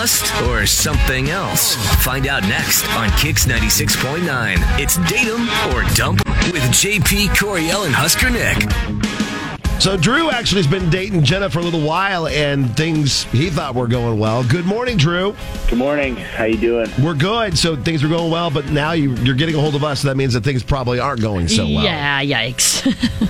lust or something else? Find out next on Kix 96.9. It's Date 'em or Dump 'em with JP, Coriel, and Husker Nick. So Drew actually has been dating Jenna for a little while, and things he thought were going well. Good morning, Drew. Good morning. How you doing? We're good. So things were going well, but now you're getting a hold of us, so that means that things probably aren't going so well. Yeah, yikes.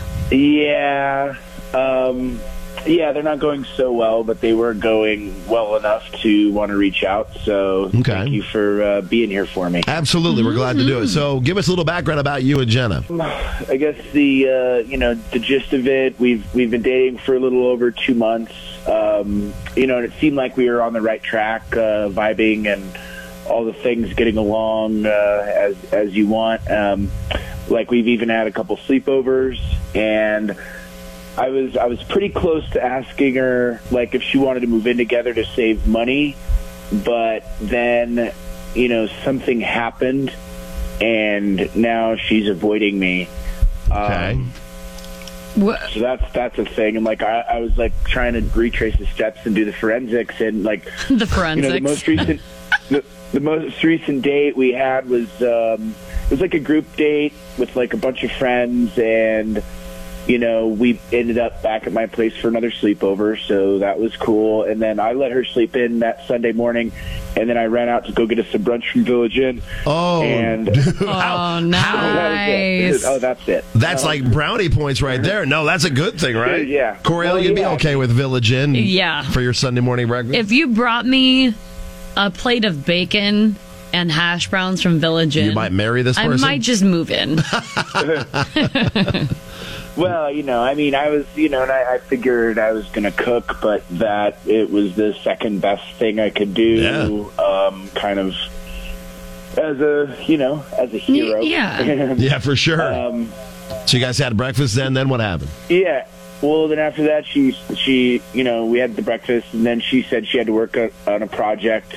Yeah, they're not going so well, but they were going well enough to want to reach out. So Thank you for being here for me. Absolutely. We're glad to do it. So give us a little background about you and Jenna. I guess the gist of it, we've been dating for a little over 2 months. And it seemed like we were on the right track, vibing and all the things getting along as you want. Like we've even had a couple sleepovers, and I was pretty close to asking her, like, if she wanted to move in together to save money, but then, something happened, and now she's avoiding me. Okay. So that's a thing. And, like, I was, like, trying to retrace the steps and do the forensics, and, like... The forensics. The most recent date we had was, it was, like, a group date with, like, a bunch of friends, and... we ended up back at my place for another sleepover, so that was cool. And then I let her sleep in that Sunday morning, and then I ran out to go get us some brunch from Village Inn. Oh, and nice. Oh, that's it. That's like brownie points right there. No, that's a good thing, right? Yeah. Coriel, you'd be okay with Village Inn for your Sunday morning breakfast? If you brought me a plate of bacon and hash browns from Village Inn, you might marry this person? I might just move in. Well, I was, and I figured I was going to cook, but that it was the second best thing I could do, kind of as a hero. Yeah. Yeah, for sure. So you guys had breakfast then what happened? Yeah. Well, then after that, she we had the breakfast, and then she said she had to work on a project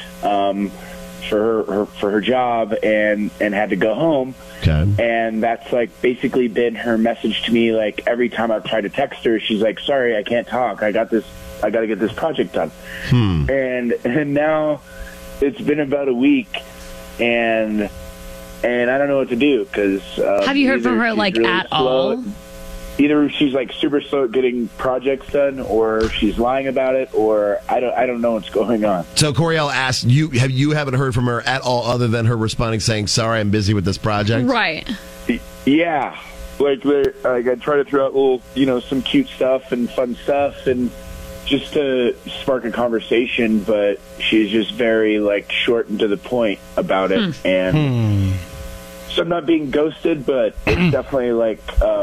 for her job and had to go home. Okay. And that's like basically been her message to me. Like every time I've tried to text her, she's like, "Sorry, I can't talk. I got to get this project done." And now it's been about a week, and I don't know what to do because have you heard from her really at all? Either she's like super slow at getting projects done, or she's lying about it, or I don't know what's going on. So Coriel asked you, you haven't heard from her at all other than her responding saying, "Sorry, I'm busy with this project"? Right. Yeah. Like I try to throw out little, some cute stuff and fun stuff and just to spark a conversation, but she's just very like short and to the point about it. And so I'm not being ghosted, but it's definitely like,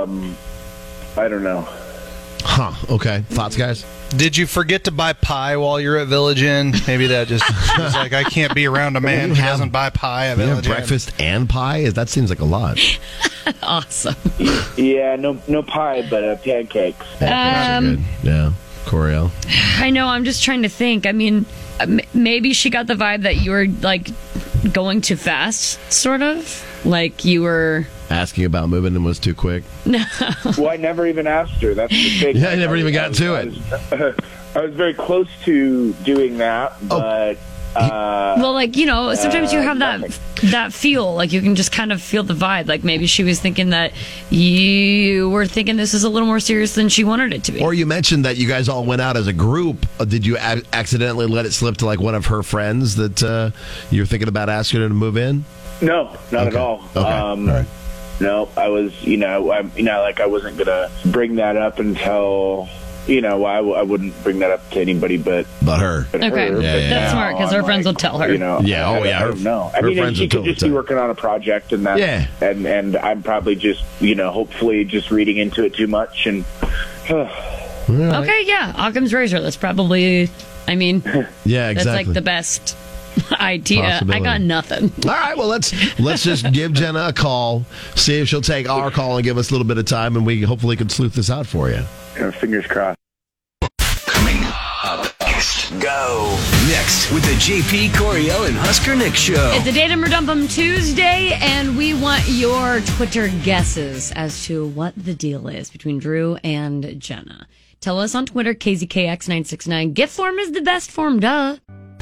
I don't know. Huh. Okay. Thoughts, guys? Did you forget to buy pie while you're at Village Inn? Maybe that just was like, I can't be around a man who doesn't buy pie at Village Inn. Breakfast and pie? That seems like a lot. Awesome. Yeah, no pie, but pancakes. Pancakes are good. Yeah. Coriel? I know. I'm just trying to think. I mean, maybe she got the vibe that you were, like, going too fast, sort of. Like you were... asking about moving and was too quick. Well, I never even asked her. That's the thing. Yeah, I never even got to it. I was very close to doing that, but... well, like, sometimes you have that feel. Like, you can just kind of feel the vibe. Like, maybe she was thinking that you were thinking this is a little more serious than she wanted it to be. Or you mentioned that you guys all went out as a group. Did you accidentally let it slip to, like, one of her friends that you were thinking about asking her to move in? No, not at all. Okay. All right. No, I was, I wasn't going to bring that up until, I wouldn't bring that up to anybody but her. Okay, that's smart because her friends will tell her. I don't know. I mean, she could just be working on a project and that, and I'm probably just, hopefully just reading into it too much and. Okay, yeah, Occam's razor. That's probably, I mean, yeah, exactly. That's like the best idea. I got nothing. All right, well, let's just give Jenna a call, see if she'll take our call and give us a little bit of time, and we hopefully can sleuth this out for you. Fingers crossed. Coming up next. Go. Next with the JP, Coriel, and Husker Nick Show. It's a Date 'em or Dump 'em Tuesday, and we want your Twitter guesses as to what the deal is between Drew and Jenna. Tell us on Twitter, KZKX969. Gift form is the best form, duh.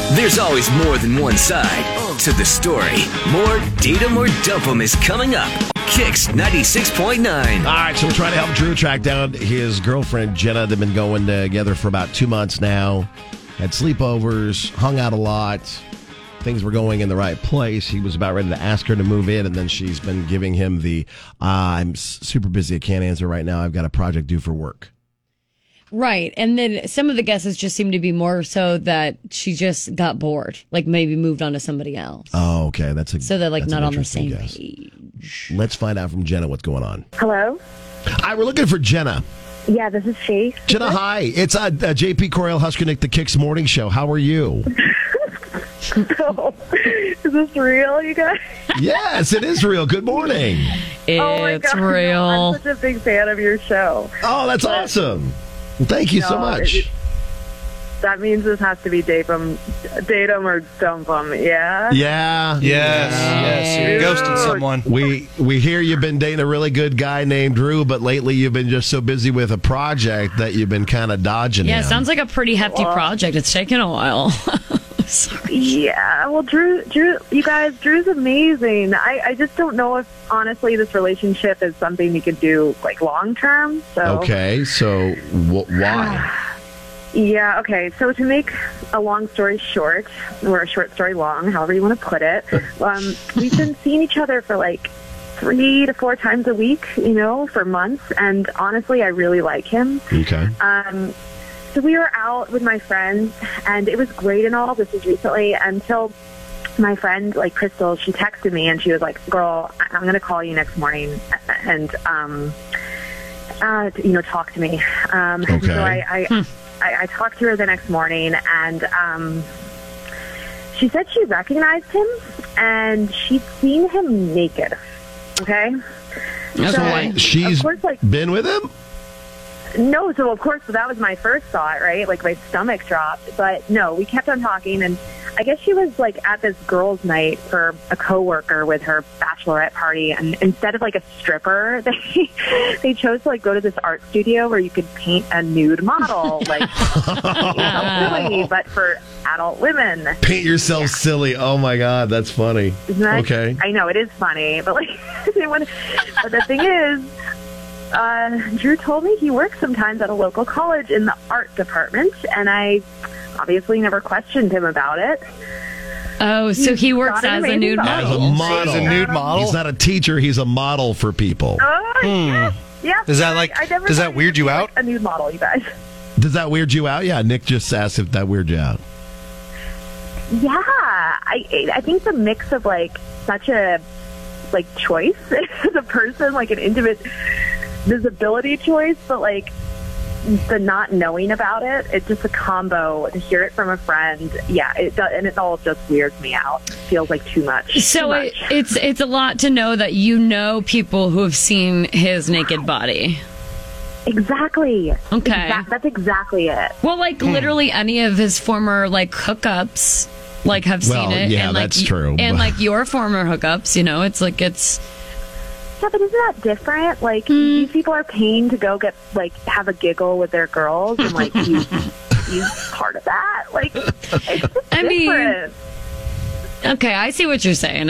There's always more than one side to the story. More Date 'em or Dump 'em is coming up. Kicks 96.9. All right, so we're trying to help Drew track down his girlfriend, Jenna. They've been going together for about 2 months now. Had sleepovers, hung out a lot. Things were going in the right place. He was about ready to ask her to move in, and then she's been giving him the, I'm super busy, I can't answer right now. I've got a project due for work. Right. And then some of the guesses just seem to be more so that she just got bored, like maybe moved on to somebody else. Oh, okay. So they're like that's not an on the interesting same guess. page. Let's find out from Jenna what's going on. Hello? Hi, we're looking for Jenna. Yeah, this is she. Jenna, hi. It's JP Coriel Huskernick, the Kicks Morning Show. How are you? Oh, is this real, you guys? Yes, it is real. Good morning. Oh my It's God. real. I'm such a big fan of your show. Oh, that's awesome. Well, thank you so No, much. That means this has to be date 'em or dump 'em, yeah? Yeah. Yes. You're ghosting someone. We hear you've been dating a really good guy named Drew, but lately you've been just so busy with a project that you've been kind of dodging Yeah, him. it sounds like a pretty hefty project. It's taken a while. Sorry. Yeah, well, Drew, you guys, Drew's amazing. I just don't know if, honestly, this relationship is something we could do, like, long-term, so... Okay, so why? Yeah, okay. So to make a long story short, or a short story long, however you want to put it, we've been seeing each other for like 3 to 4 times a week, for months. And honestly, I really like him. Okay. So we were out with my friends, and it was great and all. This was recently until my friend, like Crystal, she texted me and she was like, "Girl, I'm going to call you next morning and talk to me." Okay. So I talked to her the next morning, and she said she recognized him, and she'd seen him naked. Okay? Okay. She's of course, like, been with him? no, so of course that was my first thought, right? Like my stomach dropped. But no, we kept on talking, and I guess she was like at this girls' night for a coworker with her bachelorette party, and instead of like a stripper, they chose to like go to this art studio where you could paint a nude model, like silly, but for adult women. Paint yourself silly. Oh my God, that's funny. Isn't that, okay. I know it is funny, but like, but the thing is, Drew told me he works sometimes at a local college in the art department, and I obviously never questioned him about it. Oh, so he works got an as a nude amazing As a model. model. He's a nude model? He's not a teacher, he's a model for people. Yeah. Does that, like, I never does thought that he weird was you like out? A nude model, you guys. Does that weird you out? Yeah, Nick just asked if that weird you out. Yeah, I think the mix of like such a like choice as a person, like an intimate visibility choice, but like the not knowing about it, it's just a combo. To hear it from a friend, yeah, it does, and it all just weirds me out. It feels like too much. So Too much. it's a lot to know that you know people who have seen his naked body. Exactly. Okay. That's exactly it. Well, like literally any of his former like hookups, like have Well, seen it. yeah, and, like, that's true, And but- like your former hookups, it's like it's. Yeah, but isn't that different? Like these people are paying to go get like have a giggle with their girls, and like he's part of that. Like it's just I mean, different. Okay, I see what you're saying.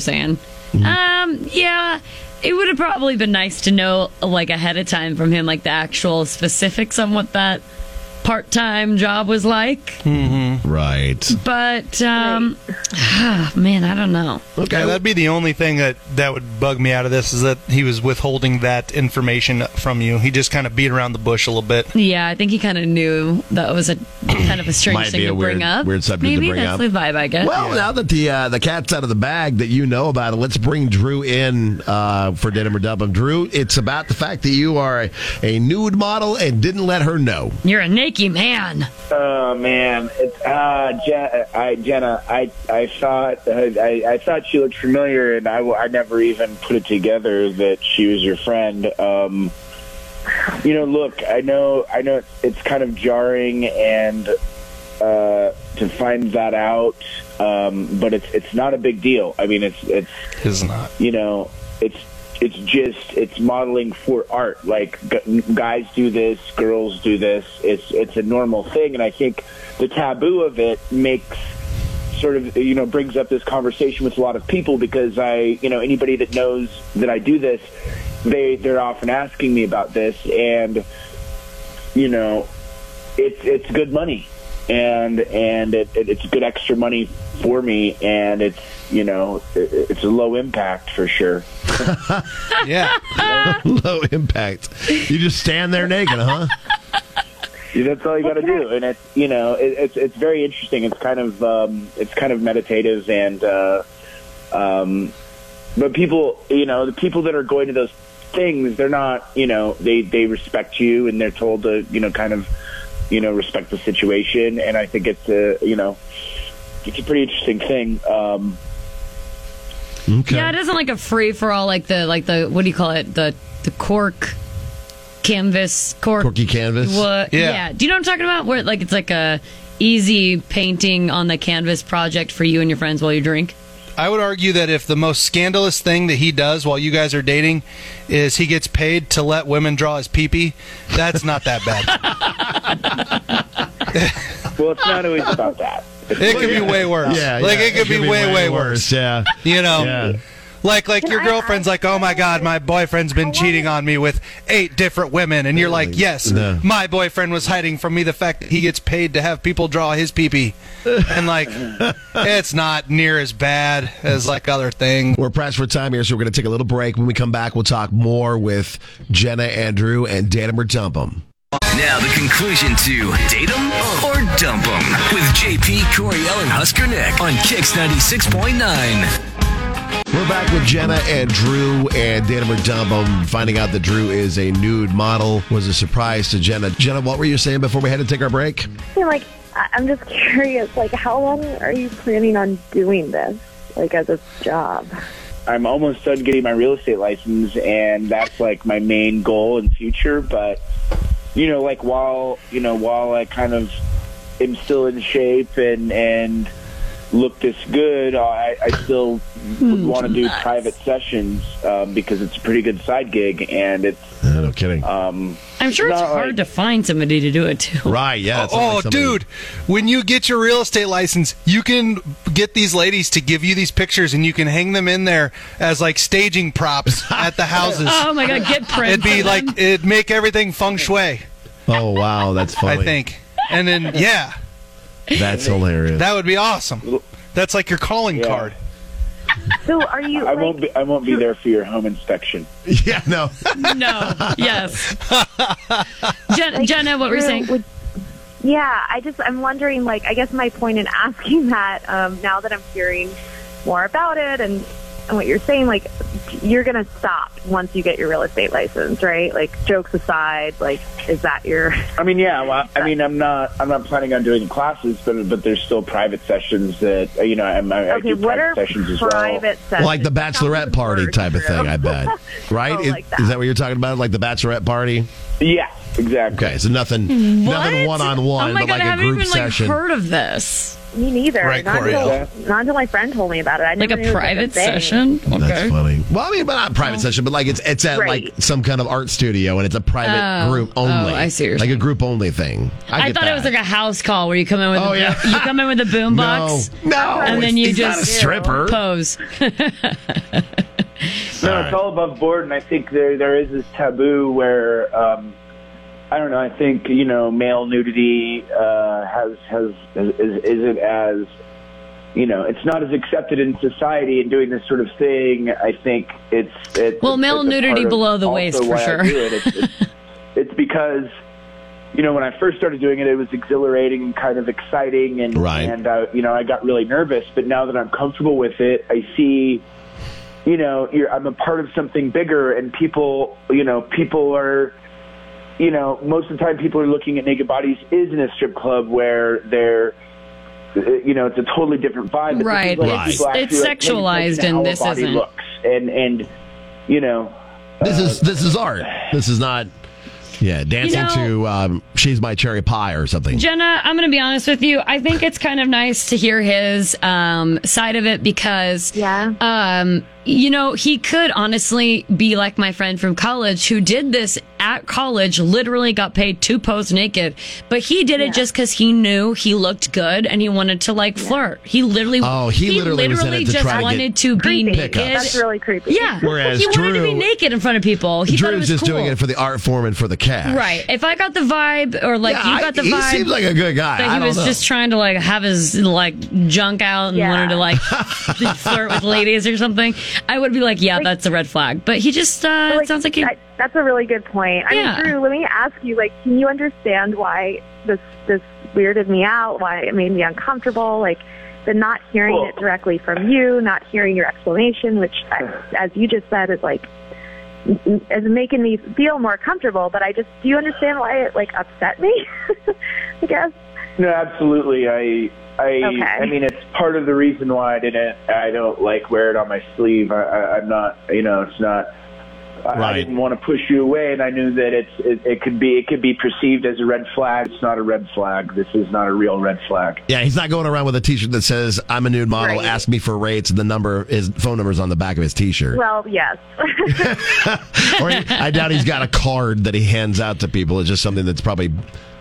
Yeah, it would have probably been nice to know like ahead of time from him, like the actual specifics on what that part-time job was like. Right. But man, I don't know. Okay. Yeah, that'd be the only thing that would bug me out of this, is that he was withholding that information from you. He just kind of beat around the bush a little bit. Yeah, I think he kind of knew that was a kind of a strange Might thing be a to bring weird- up. weird subject to Maybe bring that's up. the vibe I get. Well, now that the cat's out of the bag that you know about it, let's bring Drew in for Date 'em or Dump 'em. Drew, it's about the fact that you are a nude model and didn't let her know. You're a naked man. Oh man, it's Jenna. I thought she looked familiar, and I never even put it together that she was your friend. Look, I know it's kind of jarring and to find that out, but it's not a big deal. I mean, It's not. It's modeling for art. Like guys do this, girls do this. It's a normal thing, and I think the taboo of it makes sort of, brings up this conversation with a lot of people because anybody that knows that I do this, they're often asking me about this, and, it's good money, and it's good extra money for me, and it's a low impact for sure. Yeah. Low impact. You just stand there naked, huh? Yeah, that's all you got to do, and it's very interesting. It's kind of meditative, and but people, the people that are going to those things, they're not, they respect you, and they're told to, kind of, respect the situation, and I think it's it's a pretty interesting thing. Okay. Yeah, it isn't like a free for all, like the what do you call it? The cork canvas, Corky canvas. What? Yeah. Do you know what I'm talking about? Where it's like a easy painting on the canvas project for you and your friends while you drink. I would argue that if the most scandalous thing that he does while you guys are dating is he gets paid to let women draw his pee-pee, that's not that bad. Well, it's not always about that. It could be way worse. It could be way worse. Yeah. Yeah. Like your girlfriend's like, oh my God, my boyfriend's been cheating on me with 8 different women. And you're like, yes, my boyfriend was hiding from me the fact that he gets paid to have people draw his pee-pee. And it's not near as bad as other things. We're pressed for time here, so we're going to take a little break. When we come back, we'll talk more with Jenna and Drew and Date 'em or Dump 'em. Now the conclusion to Date 'em or Dump 'em with JP, Coriel, and Husker Nick on Kix 96.9. We're back with Jenna and Drew and Date 'em or Dump 'em. Finding out that Drew is a nude model was a surprise to Jenna. Jenna, what were you saying before we had to take our break? I'm just curious, how long are you planning on doing this, as a job? I'm almost done getting my real estate license, and that's my main goal in future. But while I kind of am still in shape and look this good, I still would want to do private sessions because it's a pretty good side gig, and it's no kidding. I'm sure it's hard to find somebody to do it too. Right? Yeah. Dude, when you get your real estate license, you can get these ladies to give you these pictures, and you can hang them in there as staging props at the houses. Oh my God, get prints. It'd make everything feng shui. Oh wow, that's funny. I think, and then that's hilarious. That would be awesome. That's your calling card. So are you? I won't be there for your home inspection. Yeah, no. No. Yes. Jenna, what were you saying? I'm wondering. I guess my point in asking that, now that I'm hearing more about it and what you're saying, you're gonna stop once you get your real estate license, right? Jokes aside, is that your? I mean, yeah. Well, I mean, I'm not planning on doing classes, but there's still private sessions that I do private sessions as well. Sessions? Like the bachelorette party type of thing, I bet. Right? Is that what you're talking about? Like the bachelorette party? Yeah, exactly. Okay, so nothing one-on-one, oh my God, but I haven't a group even session. Heard of this. Me neither. Right, not until my friend told me about it. I never knew a private it was a thing. session? Okay. That's funny. Well, I mean, but not a private session, but it's at some kind of art studio, and it's a private group only. Oh, I see what you're saying. A group only thing. I thought it was a house call where you come in with you come in with a boom box. No, and then you just not a stripper. Pose. No, it's all above board, and I think there is this taboo where I don't know. I think male nudity isn't as it's not as accepted in society. And doing this sort of thing, I think it's male nudity below the waist for sure. It's because when I first started doing it, it was exhilarating and kind of exciting, and I got really nervous. But now that I'm comfortable with it, I see. I'm a part of something bigger, and people are. Most of the time people are looking at naked bodies is in a strip club where they're, it's a totally different vibe. Right. It's sexualized, and this isn't. Looks. And this is art. This is not, dancing to She's My Cherry Pie or something. Jenna, I'm going to be honest with you. I think it's kind of nice to hear his side of it because he could honestly be like my friend from college who did this at college, literally got paid to pose naked, but he did it just because he knew he looked good and he wanted to flirt. He literally was in it to just try to wanted to be naked. That's really creepy. Yeah. Whereas he wanted to Drew- be naked in front of people. He thought it Drew's was just cool. doing it for the art form and for the cash. Right. If I got the vibe, or you got the he vibe, seems like a good guy. that I he don't was know. just trying to have his junk out and wanted to flirt with ladies or something, I would be like, yeah, that's a red flag. But he just it sounds like he. That's a really good point. I mean, Drew, let me ask you, can you understand why this weirded me out? Why it made me uncomfortable? The not hearing it directly from you, not hearing your explanation, which, as you just said, is making me feel more comfortable. But do you understand why it upset me? I guess. No, absolutely. I mean, it's part of the reason why I don't wear it on my sleeve. I'm not, it's not. I didn't want to push you away, and I knew that it could be perceived as a red flag. It's not a red flag. This is not a real red flag. Yeah, he's not going around with a T-shirt that says "I'm a nude model. Right. Ask me for rates," and his phone number is on the back of his T-shirt. Well, yes. Or I doubt he's got a card that he hands out to people. It's just something that's probably.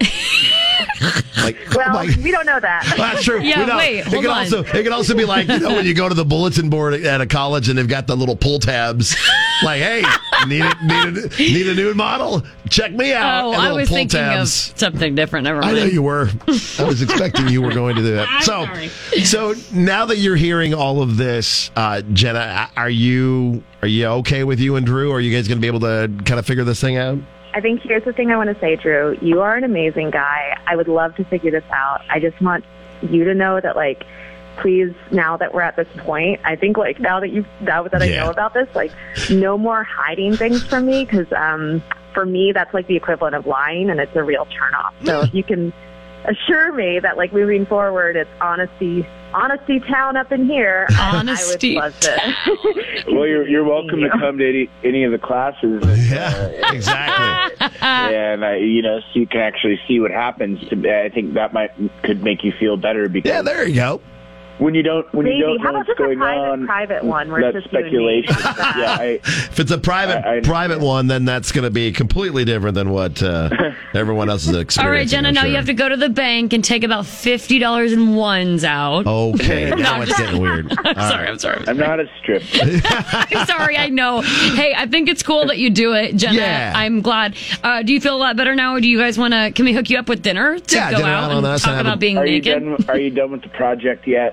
We don't know that. That's true. Yeah, wait, hold on. It could also be when you go to the bulletin board at a college and they've got the little pull tabs, hey, need a nude model? Check me out. Oh, And I little was pull thinking tabs. of something different. Never mind. I know you were. I was expecting you were going to do that. So now that you're hearing all of this, Jenna, are you okay with you and Drew? Are you guys going to be able to kind of figure this thing out? I think here's the thing I want to say, Drew. You are an amazing guy. I would love to figure this out. I just want you to know that, please, now that we're at this point, I think, now that I know about this, no more hiding things from me, because for me, that's the equivalent of lying, and it's a real turnoff. So if you can assure me that, moving forward, it's honesty town up in here, Honesty. I would love to. Well, you're welcome to come to any of the classes. Yeah, exactly. And so you can actually see what happens. I think that could make you feel better, because Yeah, there you go. when you don't Maybe. know How about what's just a going on, private one where that's it's just you and me? speculation. Yeah, If it's a private one, then that's going to be completely different than what everyone else is experiencing. All right, Jenna, I'm now sure. you have to go to the bank and take about $50 in ones out. Okay, now it's getting weird. I'm sorry. I'm not a stripper. I'm sorry, I know. Hey, I think it's cool that you do it, Jenna. Yeah. I'm glad. Do you feel a lot better now, or do you guys can we hook you up with dinner to go dinner out on and us talk and have about being Are you naked? Are you done with the project yet?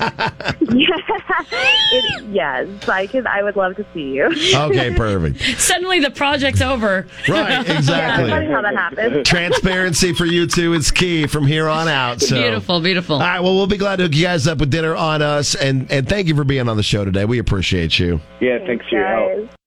Yes, I would love to see you. Okay, perfect. Suddenly the project's over. Right, Yeah, funny exactly. how that happens. Transparency for you two is key from here on out. So. Beautiful, beautiful. All right, well, we'll be glad to hook you guys up with dinner on us, and thank you for being on the show today. We appreciate you. Yeah, thanks for your help. Guys.